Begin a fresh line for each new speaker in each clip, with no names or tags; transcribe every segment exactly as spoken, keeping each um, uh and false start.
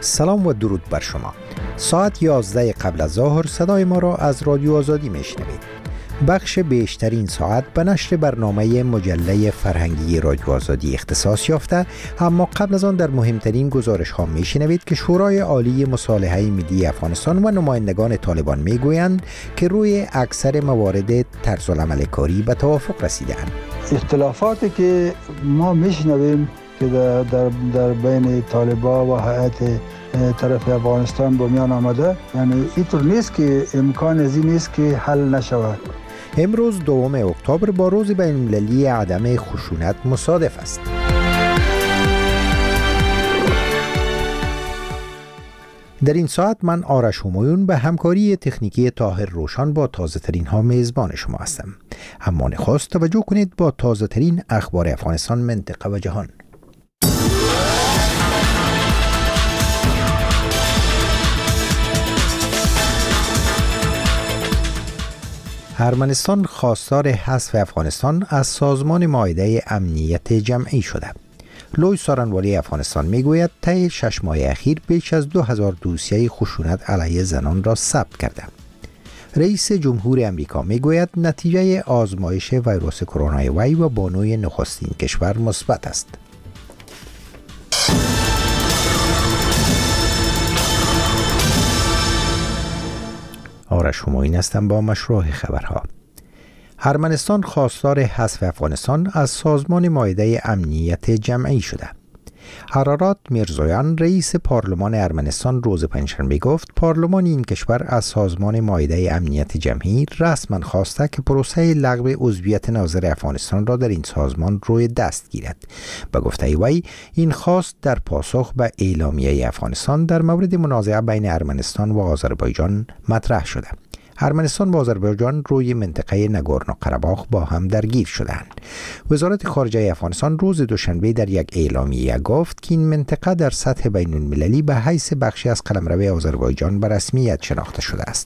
سلام و درود بر شما. ساعت یازده قبل از ظهر صدای ما را از رادیو آزادی میشنوید. بخش بیشترین ساعت به نشر برنامه مجله فرهنگی رادیو آزادی اختصاص یافته، اما قبل از آن در مهمترین گزارش ها میشنوید که شورای عالی مصالحه ملی افغانستان و نمایندگان طالبان میگویند که روی اکثر موارد طرزالعمل کاری به توافق رسیدند.
اختلافاتی که ما میشنویم که در, در, در بین طالبان و هیئت طرف افغانستان با میان آمده، یعنی اینطور نیست که امکان از این نیست که حل نشود.
امروز دوم اکتبر با روز بین المللی عدم خشونت مصادف است. در این ساعت من آرش همایون به همکاری تکنیکی طاهر روشن با تازه ترین ها میزبان شما هستم. اما نخست توجه کنید با تازه ترین اخبار افغانستان، منطقه و جهان. ارمنستان خواستار حذف افغانستان از سازمان مائده امنیت جمعی شده. لوی سارنوالی افغانستان میگوید طی شش ماه اخیر بیش از دو هزار دوسیه خشونت علیه زنان را ثبت کرده. رئیس جمهور امریکا میگوید نتیجه آزمایش ویروس کرونا وی و بانوی نخستین کشور مثبت است. آرش همایون هستم با مشروع خبرها. ارمنستان خواستار حذف افغانستان از سازمان مائده امنیت جمعی شده. ارارات میرزویان رئیس پارلمان ارمنستان روز پنجشنبه گفت پارلمان این کشور از سازمان مائده امنیت جمعی رسما خواسته که پروسه لغو عضویت ناظر افغانستان را در این سازمان روی دست گیرد. به گفته وی این خواست در پاسخ به اعلامیه افغانستان در مورد منازعه بین ارمنستان و آذربایجان مطرح شده. ارمنستان و آذربایجان روی منطقه نگورنو قره‌باخ با هم درگیر شدند. وزارت خارجه افغانستان روز دوشنبه در یک اعلامیه گفت که این منطقه در سطح بین المللی به حیث بخشی از قلمرو آذربایجان به رسمیت شناخته شده است.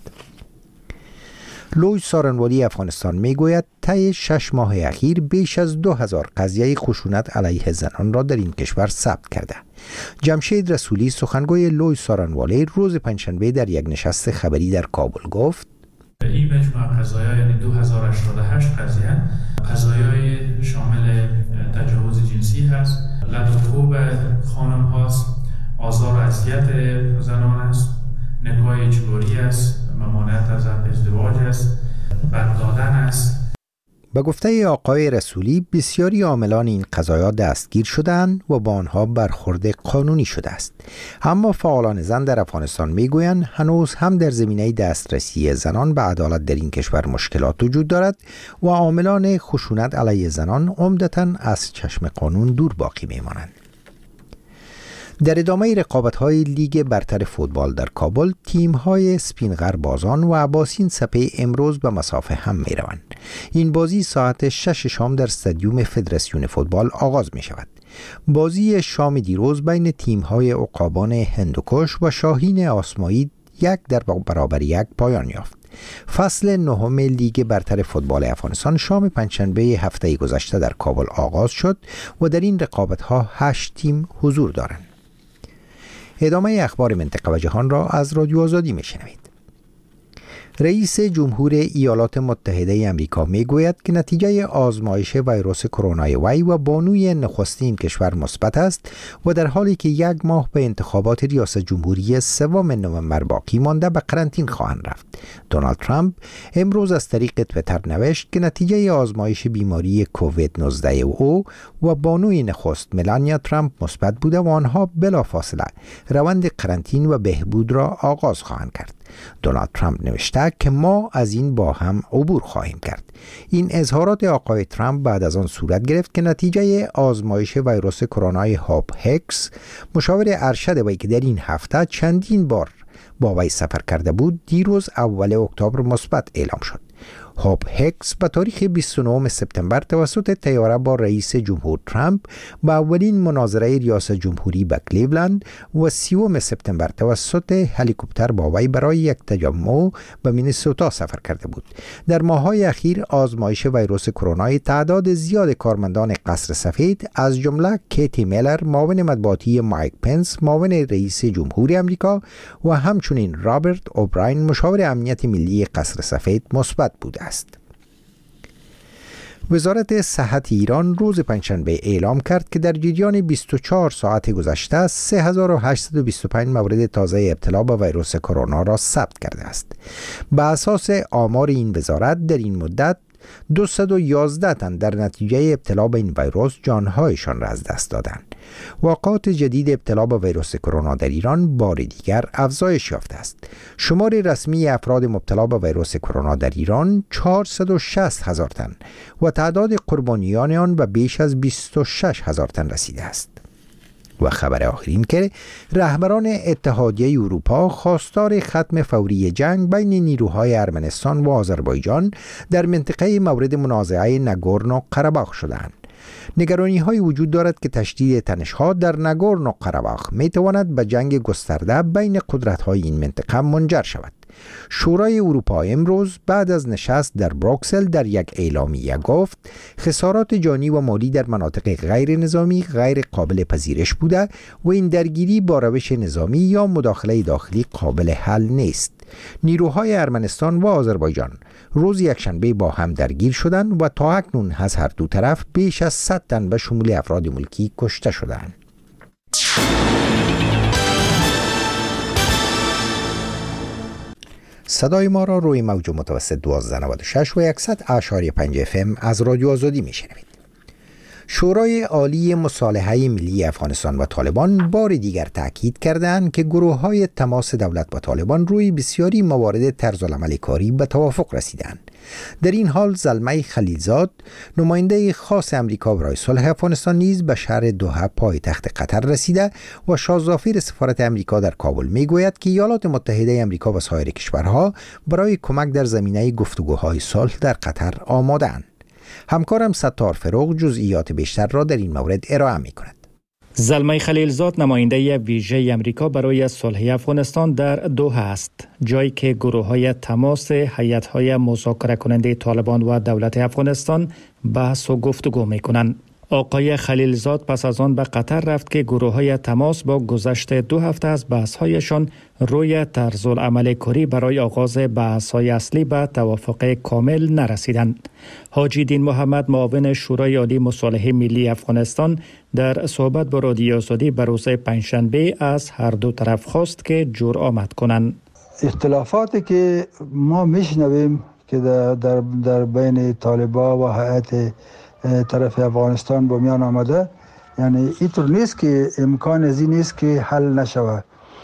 لوی سارنوالی افغانستان میگوید طی شش ماه اخیر بیش از دو هزار قضیه خشونت علیه زنان را در این کشور ثبت کرده. جمشید رسولی سخنگوی لوی سارنوالی روز پنجشنبه در یک نشست خبری در کابل گفت
این مجموعه قضایا یعنی دو هزار و هشتاد و هشت قضیه قضایای شامل تجاوز جنسی هست، لطف‌کوب خانم هاست، آزار و اذیت زنان است، نکاح اجباری است، ممانعت از ازدواج است، بد دادن است.
به گفته آقای رسولی بسیاری عاملان این قضایا دستگیر شدند و با آنها برخورد قانونی شده است. اما فعالان زن در افغانستان میگویند هنوز هم در زمینه دسترسی زنان به عدالت در این کشور مشکلات وجود دارد و عاملان خشونت علیه زنان عمدتاً از چشم قانون دور باقی میمانند. در ادامه رقابت‌های لیگ برتر فوتبال در کابل، تیم‌های سپینغر بازان و عباسین سپه امروز به مسافه هم می‌روند. این بازی ساعت شش شام در استادیوم فدراسیون فوتبال آغاز می‌شود. بازی شام دیروز بین تیم‌های عقابان هندوکش و شاهین آسمایی یک در برابر یک پایان یافت. فصل نهم لیگ برتر فوتبال افغانستان شام پنجشنبه هفته گذشته در کابل آغاز شد و در این رقابت‌ها هشت تیم حضور دارند. ادامه اخبار منطقه و جهان را از رادیو آزادی میشنوید. رئیس جمهور ایالات متحده امریکا میگوید که نتیجه آزمایش ویروس کرونا وی و بانوی نخستین کشور مثبت است و در حالی که یک ماه به انتخابات ریاست جمهوری سوم نوامبر باقی مانده به قرنطینه خواهند رفت. دونالد ترامپ امروز از طریق توییتر نوشت که نتیجه آزمایش بیماری کووید نوزده او و بانوی نخست ملانیا ترامپ مثبت بوده و آنها بلافاصله روند قرنطینه و بهبود را آغاز خواهند کرد. دونالد ترامپ نوشته که ما از این با هم عبور خواهیم کرد. این اظهارات آقای ترامپ بعد از آن صورت گرفت که نتیجه آزمایش ویروس کرونا هاپ هکس مشاور ارشد وی که در این هفته چندین بار با وی سفر کرده بود دیروز اول اکتبر مثبت اعلام شد. هاب هکس به تاریخ بیست و نهم سپتامبر توسط طیاره با رئیس جمهور ترامپ به اولین مناظره ریاست جمهوری به کلیولند و سیوم سپتامبر توسط هلیکوپتر با وی برای یک تجمع به مینیسوتا سفر کرده بود. در ماه‌های اخیر آزمایش ویروس کرونا تعداد زیاد کارمندان قصر سفید از جمله کیتی میلر معاون مطبوعاتی مایک پنس معاون رئیس جمهوری آمریکا و همچنین رابرت اوبراین مشاور امنیت ملی قصر سفید مثبت بوده است. وزارت صحت ایران روز پنجشنبه اعلام کرد که در جریان بیست و چهار ساعت گذشته سه هزار و هشتصد و بیست و پنج مورد تازه ابتلا به ویروس کرونا را ثبت کرده است. به اساس آمار این وزارت در این مدت دویست و یازده تن در نتیجه ابتلا به این ویروس جانهایشان را از دست دادند. واقعات جدید ابتلا به ویروس کرونا در ایران بار دیگر افزایش یافته است. شمار رسمی افراد مبتلا به ویروس کرونا در ایران چهارصد و شصت هزار تن و تعداد قربانیان آن به بیش از بیست و شش هزار تن رسیده است. و خبر آخرین که رهبران اتحادیه اروپا خواستار ختم فوری جنگ بین نیروهای ارمنستان و آذربایجان در منطقه مورد منازعه نگورنو قره‌باخ شدند. نگرانی های وجود دارد که تشدید تنش ها در نگورنو قره‌باخ می تواند به جنگ گسترده بین قدرت های این منطقه منجر شود. شورای اروپا امروز بعد از نشست در بروکسل در یک اعلامیه گفت خسارات جانی و مالی در مناطق غیر نظامی غیر قابل پذیرش بوده و این درگیری با روش نظامی یا مداخله داخلی قابل حل نیست. نیروهای ارمنستان و آذربایجان روز یکشنبه با هم درگیر شدند و تا اکنون از هر دو طرف بیش از صد تن به شمول افراد ملکی کشته شدند. صدای ما را روی موج متوسط دوازده نود و شش و صد اعشاری پنج اف ام از رادیو آزادی میشنوید. شورای عالی مصالحه ملی افغانستان و طالبان بار دیگر تاکید کردند که گروه‌های تماس دولت با طالبان روی بسیاری موارد طرزالعمل کاری به توافق رسیدند. در این حال زلمه خلیلزاد نماینده خاص امریکا برای صلح افغانستان نیز به شهر دوحه پایتخت قطر رسیده و شاهزافیر سفارت امریکا در کابل میگوید که ایالات متحده امریکا و سایر کشورها برای کمک در زمینه گفتگوهای صلح در قطر آماده‌اند. همکارم ستار فروغ جزئیات بیشتر را در این مورد ارائه می‌کند.
زلمه خلیلزاد نماینده ویژه امریکا برای صلح افغانستان در دوحه است، جایی که گروه‌های تماس هیئت‌های مذاکره کننده طالبان و دولت افغانستان بحث و گفتگو می‌کنند. آقای خلیلزاد پس از آن به قطر رفت که گروه‌های تماس با گذشت دو هفته از بحث‌هایشان روی طرزالعمل کاری برای آغاز بحث‌های اصلی به توافق کامل نرسیدند. حاجی دین محمد معاون شورای عالی مصالحه ملی افغانستان در صحبت با رادیو آزادی به روز پنجشنبه از هر دو طرف خواست که جور آمد کنند.
اختلافاتی که ما میشنویم که در در, در بین طالبان و هیئت طرف افغانستان با میان آمده، یعنی اینطور نیست که امکان از این نیست که حل نشوه.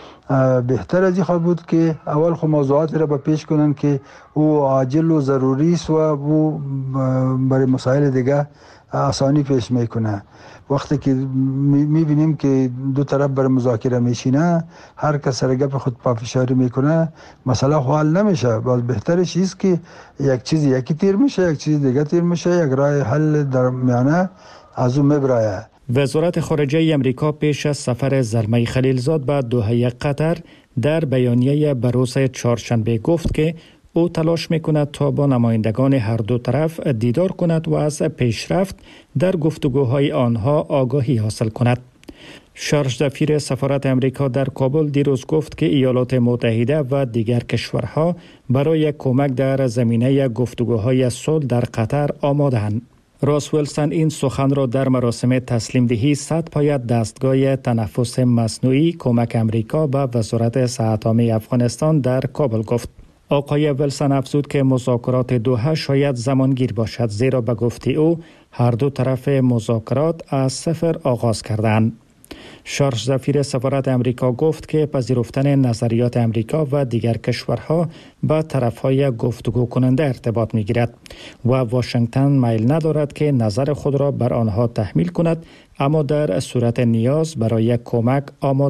بهتر از این خواهد بود که اول خود موضوعات را به پیش کنند که او عاجل و ضروری است و او برای مسائل دیگه آسانی پیش میکنه. وقتی که میبینیم که دو طرف بر مذاکره میشینه، هر کس سر گپ خود پافشاری میکنه، مسئله حل نمیشه. باز بهترش است که یک چیز یکی تیر میشه، یک چیز دیگه تیر میشه، یک راه حل در میانه از اون میبرایه.
وزارت خارجه امریکا پیش از سفر زلمه خلیلزاد به دوحه قطر در بیانیه بروز چهارشنبه گفت که او تلاش میکند تا با نمایندگان هر دو طرف دیدار کند و از پیشرفت در گفتگوهای آنها آگاهی حاصل کند. شارژ سفیر سفارت امریکا در کابل دیروز گفت که ایالات متحده و دیگر کشورها برای کمک در زمینه گفتگوهای صلح در قطر آماده‌اند. راس ویلسون این سخن را در مراسم تسلیم دهی صد پایه دستگاه تنفس مصنوعی کمک امریکا به وزارت صحت عامه افغانستان در کابل گفت. آقای ویلسون افزود که مذاکرات دوحه شاید زمانگیر باشد، زیرا به گفت او هر دو طرف مذاکرات از صفر آغاز کردند. شارژ سفیر سفارت امریکا گفت که پذیرفتن نظریات امریکا و دیگر کشورها با طرفهای گفتگو کننده ارتباط می گیرد و واشنگتن میل ندارد که نظر خود را بر آنها تحمیل کند، اما در صورت نیاز برای کمک آماده است.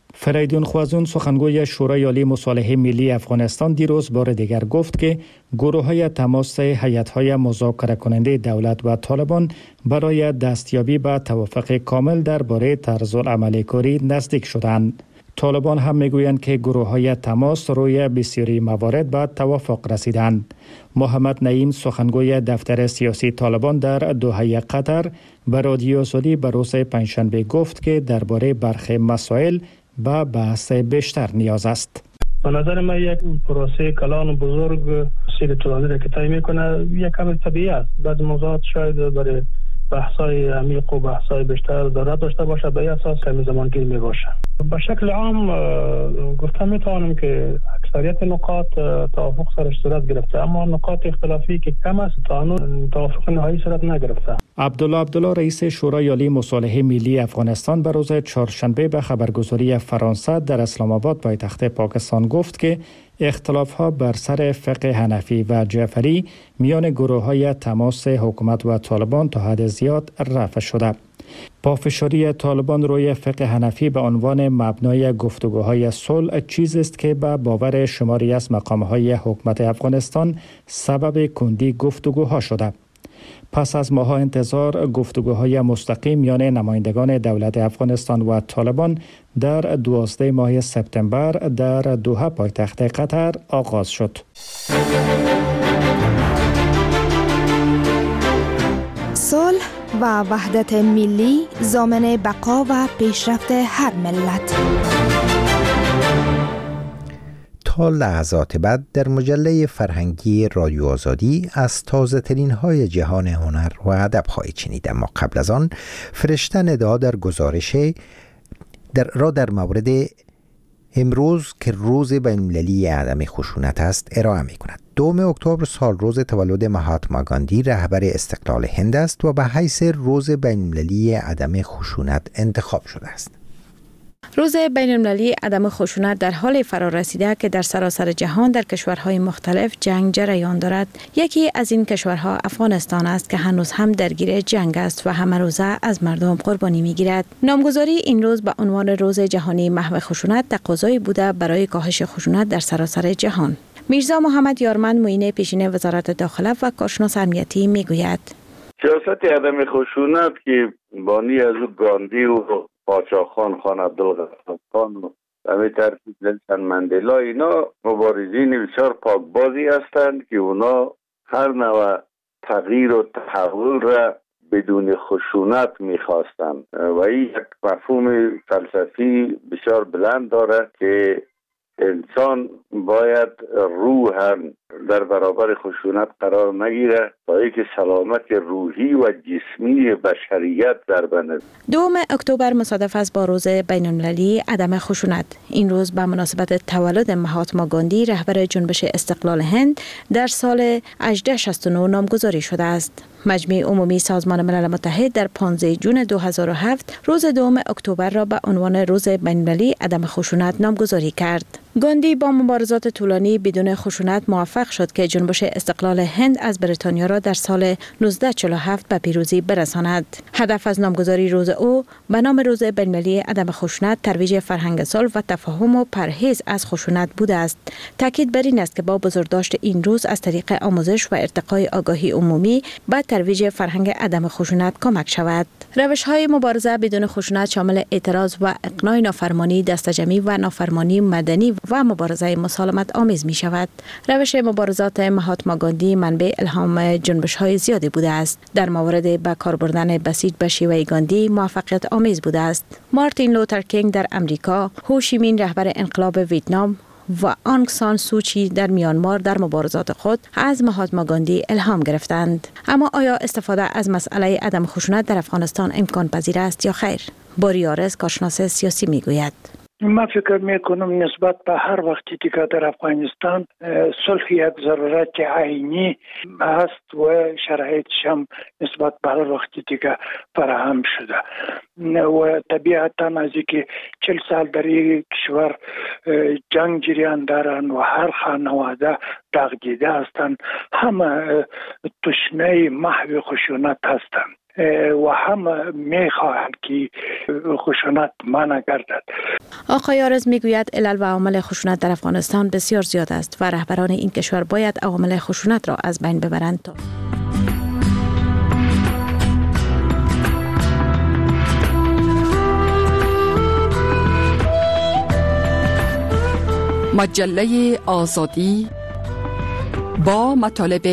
فریدون خوازون سخنگوی شورای عالی مصالحه ملی افغانستان دیروز بار دیگر گفت که گروه‌های تماس هیئت‌های مذاکره کننده دولت و طالبان برای دستیابی به توافق کامل درباره طرز العمل کاری نزدیک شدند. طالبان هم میگویند که گروه‌های تماس روی بسیاری موارد به توافق رسیدند. محمد نعیم سخنگوی دفتر سیاسی طالبان در دوحه قطر به رادیو آزادی به روز پنجشنبه گفت که درباره برخی مسائل به بحث بیشتر نیاز است.
به نظر من یک پروسه کلان و بزرگ سیر طولانی را که طی میکنه یک کم طبیعی است. بعد موضوعات شاید برای بحث‌های عمیق و بحث‌های بیشتر ضرورت داشته باشه، به اساس کمی زمانگیر می باشه. به شکل عام گفتم میتوانم که اکثریت نکات توافق سرش صورت گرفته، اما نکات اختلافی که کم است تا هنوز توافق نهایی صورت نگرفته.
عبدالله عبدالله رئیس شورای عالی مصالحه ملی افغانستان به روز چهارشنبه به خبرگزاری فرانسه در اسلام آباد پایتخت پاکستان گفت که اختلاف‌ها بر سر فقه حنفی و جعفری میان گروه‌های تماس حکومت و طالبان تا حد زیاد رفع شده. پافشاری طالبان روی فقه حنفی به عنوان مبنای گفتگوهای صلح چیزی است که به باور شماری از مقام‌های حکومت افغانستان سبب کندی گفتگوها شده. پس از ماه‌ها انتظار گفتگوهای مستقیم میان نمایندگان دولت افغانستان و طالبان در دوازده ماه سپتامبر در دوحه پایتخت قطر آغاز شد.
صلح و وحدت ملی ضامن بقا و پیشرفت هر ملت.
تا لحظات بعد در مجله فرهنگی رادیو آزادی از تازه ترین های جهان هنر و ادب خواهید شنید، اما قبل از آن فرشته ندا در گزارش در را در مورد امروز که روز بین‌المللی عدم خشونت است ارائه می کند. دوم اکتبر سال روز تولد مهاتما گاندی رهبر استقلال هند است و به حیث روز بین‌المللی عدم خشونت انتخاب شده است.
روز بین‌المللی عدم خشونت در حال فرا رسیده که در سراسر جهان در کشورهای مختلف جنگ جریان دارد. یکی از این کشورها افغانستان است که هنوز هم درگیر جنگ است و همه روزه از مردم قربانی می‌گیرد. نامگذاری این روز به عنوان روز جهانی محو خشونت تقاضایی بوده برای کاهش خشونت در سراسر جهان. میرزا محمد یارمند معین پیشین وزارت داخله و کارشناس امنیتی میگوید:
سیاست عدم خشونت که بانی از گاندی و پاچاخان خان عبدالغفار خان و همه ترتیب نلسن مندلا اینا مبارزین بسیار پاکبازی هستند که اونا هر نوع تغییر و تحول را بدون خشونت میخواستند و این یک مفهوم فلسفی بسیار بلند داره که انسان باید روحاً در برابر خشونت قرار نگیره تا اینکه سلامت روحی و جسمی بشریت در بند.
دوم اکتبر مصادف است با روز بین‌المللی عدم خشونت. این روز به مناسبت تولد مهاتما گاندی رهبر جنبش استقلال هند در سال هزار و هشتصد و شصت و نه نامگذاری شده است. مجمع عمومی سازمان ملل متحد در پانزده ژوئن دو هزار و هفت روز دوم اکتبر را به عنوان روز بین‌المللی عدم خشونت نامگذاری کرد. گاندی با مبارزات طولانی بدون خشونت موفق شد که جنبش استقلال هند از بریتانیا را در سال نوزده چهل و هفت به پیروزی برساند. هدف از نامگذاری روز او به نام روز بین‌المللی عدم خشونت ترویج فرهنگ صلح و تفاهم و پرهیز از خشونت بوده است. تاکید بر این است که با بزرگداشت این روز از طریق آموزش و ارتقای آگاهی عمومی به ترویج فرهنگ عدم خشونت کمک شود. روش‌های مبارزه بدون خشونت شامل اعتراض و اقناع نافرمانی دسته‌جمعی و نافرمانی مدنی و مبارزه مسالمت آمیز می شود. روش مبارزات مهاتما گاندی منبع الهام جنبش‌های زیادی بوده است. در موارد به کار بردن بسیج به شیوه گاندی موفقیت آمیز بوده است. مارتین لوتر کینگ در امریکا، هو شی مین رهبر انقلاب ویتنام و آنگ سان سوچی در میانمار در مبارزات خود از مهاتما گاندی الهام گرفتند. اما آیا استفاده از مسئله عدم خشونت در افغانستان امکان پذیر است یا خیر؟ باری آرز کارشناس سیاسی میگوید:
من فکر میکنم نسبت به هر وقتی دیگه در افغانستان صلح یک ضرورت عینی است و شرایطش هم نسبت به هر وقتی دیگه فراهم شده و طبیعتا از اینکه چل سال در این کشور جنگ جریان دارن و هر خانواده دغدیده هستند، همه تشنه محو خشونت هستند. و هم میخواهند که خشونت منع گردد.
آقای آرز میگوید علل و عوامل خشونت در افغانستان بسیار زیاد است و رهبران این کشور باید عوامل خشونت را از بین ببرند. تا
مجله آزادی با مطالب